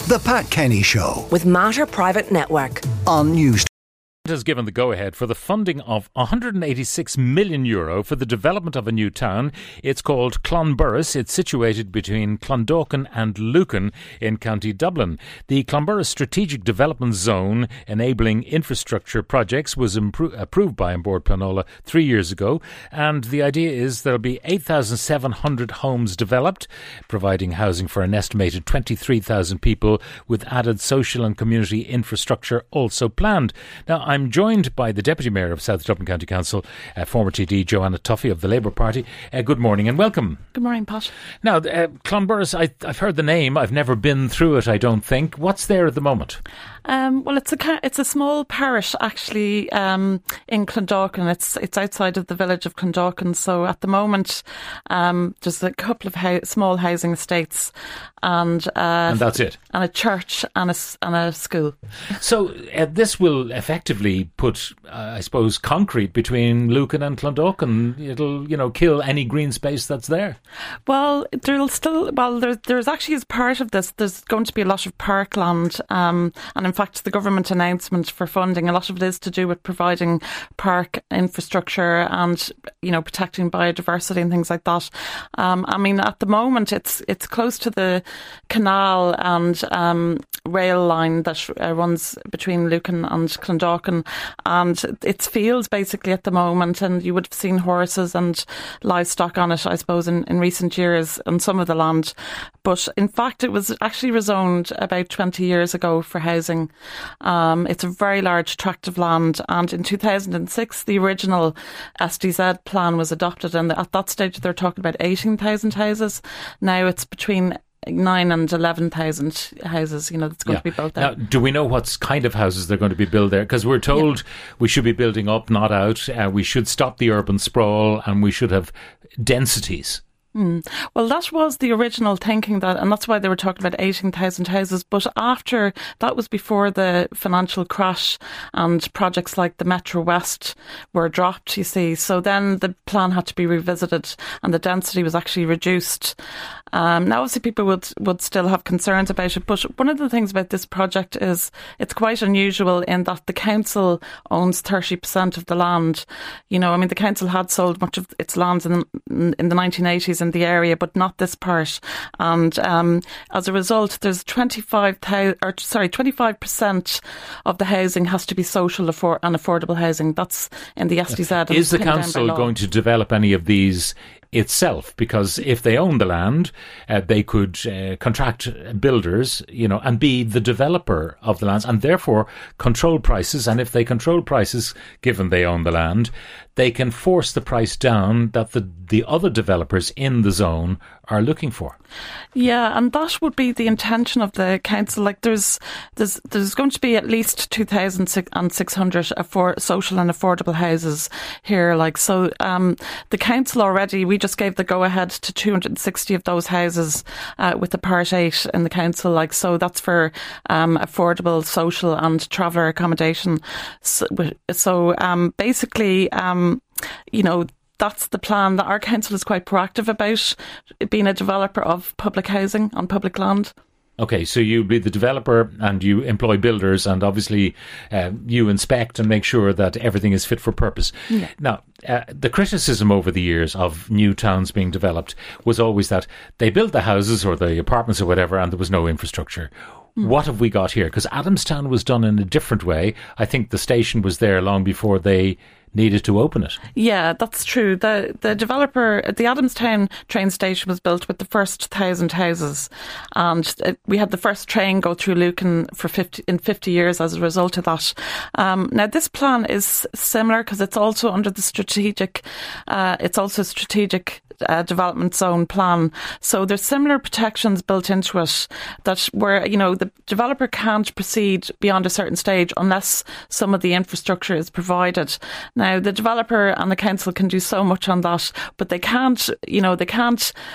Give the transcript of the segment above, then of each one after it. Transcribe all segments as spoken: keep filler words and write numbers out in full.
The Pat Kenny Show with Mater Private Network on News. Has given the go-ahead for the funding of one hundred eighty-six million euro for the development of a new town. It's called Clonburris. It's situated between Clondalkin and Lucan in County Dublin. The Clonburris Strategic Development Zone, enabling infrastructure projects, was impro- approved by An Bord Pleanála three years ago, and the idea is there'll be eight thousand seven hundred homes developed, providing housing for an estimated twenty-three thousand people, with added social and community infrastructure also planned. Now, I'm I'm joined by the Deputy Mayor of South Dublin County Council, uh, former T D Joanna Tuffy of the Labour Party. Uh, good morning and welcome. Good morning, Pat. Now, uh, Clonburris, I, I've heard the name. I've never been through it, I don't think. What's there at the moment? Um, well, it's a it's a small parish actually um, in Clondalkin. It's it's outside of the village of Clondalkin. So at the moment, um, there's a couple of ho- small housing estates, and uh, and that's it, and a church and a and a school. So uh, this will effectively put, uh, I suppose, concrete between Lucan and Clondalkin. It'll, you know, kill any green space that's there. Well, there'll still well there, there's actually as part of this, there's going to be a lot of parkland, um, and in fact, the government announcement for funding, a lot of it is to do with providing park infrastructure and, you know, protecting biodiversity and things like that. Um, I mean, at the moment, it's it's close to the canal and um, rail line that uh, runs between Lucan and Clondalkin, and it's fields basically at the moment, and you would have seen horses and livestock on it, I suppose, in, in recent years on some of the land. But in fact, it was actually rezoned about twenty years ago for housing. Um, it's a very large tract of land, and in two thousand six the original S D Z plan was adopted, and at that stage they were talking about eighteen thousand houses. Now it's between nine and eleven thousand houses, you know, that's going yeah. to be built there. Now, do we know what kind of houses they're going to be built there? Because we're told yeah. we should be building up, not out. Uh, we should stop the urban sprawl, and we should have densities. Mm. Well, that was the original thinking, that, and that's why they were talking about eighteen thousand houses. But after that was before the financial crash, and projects like the Metro West were dropped, you see. So then the plan had to be revisited, and the density was actually reduced. Um, now, obviously, people would, would still have concerns about it. But one of the things about this project is it's quite unusual in that the council owns thirty percent of the land. You know, I mean, the council had sold much of its lands in, in the nineteen eighties in the area, but not this part. And um, as a result, there's twenty-five thousand, or sorry, twenty-five percent of the housing has to be social affor- and affordable housing. That's in the S D Z. Is the council going to develop any of these itself? Because if they own the land, uh, they could uh, contract builders, you know, and be the developer of the lands, and therefore control prices. And if they control prices, given they own the land, they can force the price down that the the other developers in the zone are looking for. Yeah, and that would be the intention of the council. Like, there's there's there's going to be at least two thousand six hundred affor- social and affordable houses here. Like, so um, the council already, we just gave the go ahead to two hundred sixty of those houses uh, with the Part eight in the council. Like, so that's for um, affordable social and traveller accommodation. So, so um, basically, um, you know, that's the plan. That our council is quite proactive about being a developer of public housing on public land. Okay, so you be the developer and you employ builders, and obviously uh, you inspect and make sure that everything is fit for purpose. Yeah. Now, uh, the criticism over the years of new towns being developed was always that they built the houses or the apartments or whatever, and there was no infrastructure. Mm. What have we got here? Because Adamstown was done in a different way. I think the station was there long before they needed to open it. Yeah, that's true. The the developer, the Adamstown train station was built with the first thousand houses, and it, we had the first train go through Lucan for fifty in fifty years as a result of that. Um, now this plan is similar because it's also under the strategic, uh, it's also a strategic uh, development zone plan. So there's similar protections built into it that where, you know, the developer can't proceed beyond a certain stage unless some of the infrastructure is provided. Now, the developer and the council can do so much on that, but they can't, you know, they can't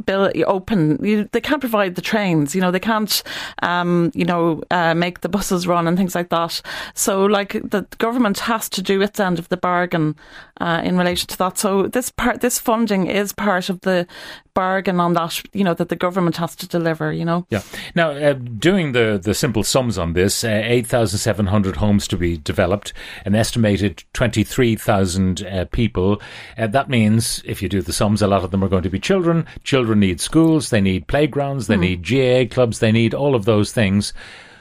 build, open. You, they can't provide the trains. You know, they can't, um, you know, uh, make the buses run and things like that. So, like, the government has to do its end of the bargain uh, in relation to that. So, this part, this funding is part of the bargain on that. You know, that the government has to deliver. You know. Yeah. Now, uh, doing the the simple sums on this, uh, eight thousand seven hundred homes to be developed, an estimated twenty-three thousand uh, people. Uh, that means, if you do the sums, a lot of them are going to be children. Children need schools, they need playgrounds, they mm. need G A A clubs, they need all of those things.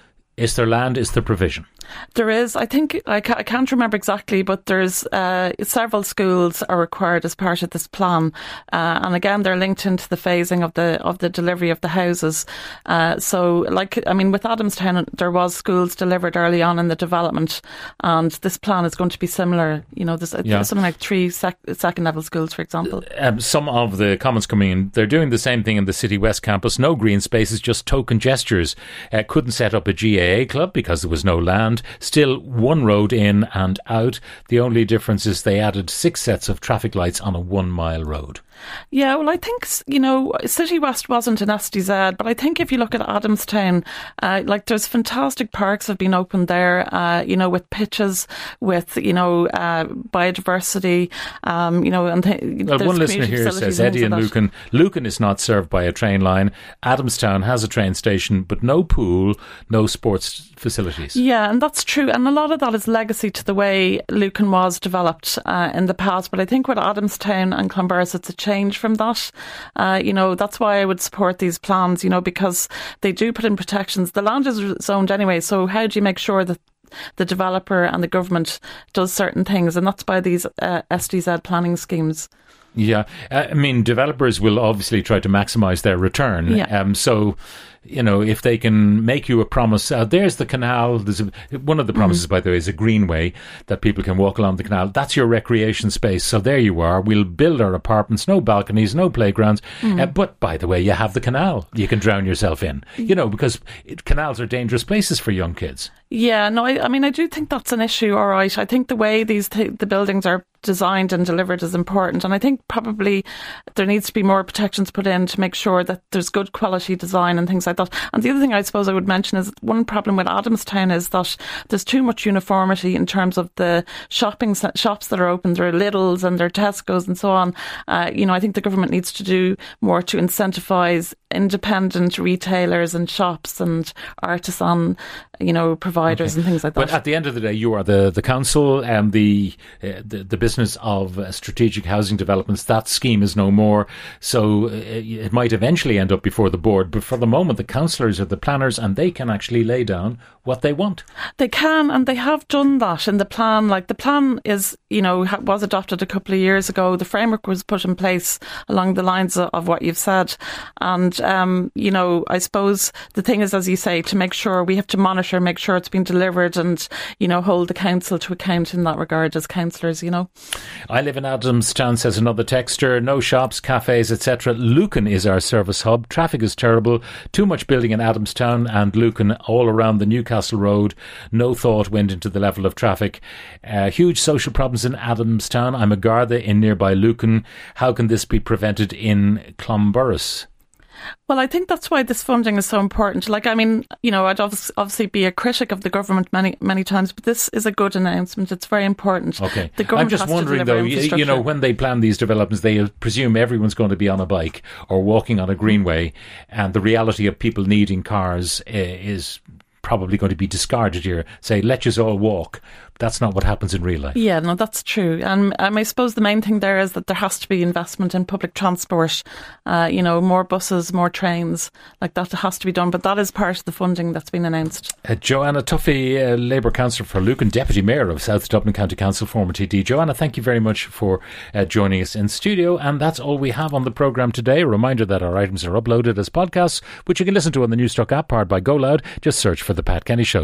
Is there land? Is there provision? There is. I think, I, ca- I can't remember exactly, but there's uh, several schools are required as part of this plan. Uh, and again, they're linked into the phasing of the of the delivery of the houses. Uh, so, like, I mean, with Adamstown, there was schools delivered early on in the development, and this plan is going to be similar. You know, there's, yeah. there's something like three sec- second level schools, for example. Um, some of the comments coming in, they're doing the same thing in the City West campus. No green spaces, just token gestures. Uh, couldn't set up a G A A club because there was no land. Still one road in and out. The only difference is they added six sets of traffic lights on a one mile road. Yeah, well, I think, you know, City West wasn't an S D Z, but I think if you look at Adamstown, uh, like, there's fantastic parks have been opened there, uh, you know, with pitches, with, you know, uh, biodiversity, um, you know, and th- well, one listener here says Eddie and Lucan, Lucan is not served by a train line. Adamstown has a train station, but no pool, no sports facilities. Yeah, and that's true. And a lot of that is legacy to the way Lucan was developed uh, in the past. But I think with Adamstown and Clonburris, it's a change from that. Uh, you know, that's why I would support these plans, you know, because they do put in protections. The land is zoned anyway, so how do you make sure that the developer and the government does certain things? And that's by these uh, S D Z planning schemes. Yeah, uh, I mean, developers will obviously try to maximise their return. Yeah. Um, so, you know, if they can make you a promise, uh, there's the canal. There's a, one of the promises, mm. by the way, is a greenway that people can walk along the canal. That's your recreation space. So there you are. We'll build our apartments, no balconies, no playgrounds. Mm. Uh, but by the way, you have the canal you can drown yourself in, you know, because it, canals are dangerous places for young kids. Yeah, no, I, I mean, I do think that's an issue, all right. I think the way these th- the buildings are designed and delivered is important. And I think probably there needs to be more protections put in to make sure that there's good quality design and things like that. And the other thing I suppose I would mention is one problem with Adamstown is that there's too much uniformity in terms of the shopping shops that are open. There are Lidl's and there are Tesco's and so on. Uh, you know, I think the government needs to do more to incentivise independent retailers and shops and artisan, you know, providers okay. and things like that. But at the end of the day, you are the, the council and the, uh, the the business of uh, strategic housing developments. That scheme is no more. So uh, it might eventually end up before the board. But for the moment, the councillors are the planners and they can actually lay down what they want. They can, and they have done that in the plan. Like, the plan is, you know, was adopted a couple of years ago. The framework was put in place along the lines of, of what you've said. And, um, you know, I suppose the thing is, as you say, to make sure we have to monitor, make sure it's been delivered and, you know, hold the council to account in that regard as councillors, you know. I live in Adamstown, says another texter. No shops, cafes, et cetera. Lucan is our service hub. Traffic is terrible. Too much building in Adamstown and Lucan all around the Newcastle Road. No thought went into the level of traffic. Uh, huge social problems in Adamstown. I'm a Garda in nearby Lucan. How can this be prevented in Clonburris? Well, I think that's why this funding is so important. Like, I mean, you know, I'd obviously be a critic of the government many, many times, but this is a good announcement. It's very important. Okay. The government I'm just has wondering, to though, you, you know, when they plan these developments, they presume everyone's going to be on a bike or walking on a greenway, and the reality of people needing cars uh, is probably going to be discarded here. Say, let us all walk. That's not what happens in real life. Yeah, no, that's true. And um, I suppose the main thing there is that there has to be investment in public transport. Uh, you know, more buses, more trains, like that has to be done. But that is part of the funding that's been announced. Uh, Joanna Tuffy, uh, Labour councillor for Lucan, Deputy Mayor of South Dublin County Council, former T D. Joanna, thank you very much for uh, joining us in studio. And that's all we have on the programme today. A reminder that our items are uploaded as podcasts, which you can listen to on the Newstalk app powered by Go Loud. Just search for The Pat Kenny Show.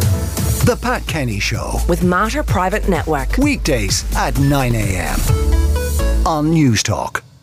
The Pat Kenny Show with Mater Private Network. Weekdays at nine a.m. on Newstalk.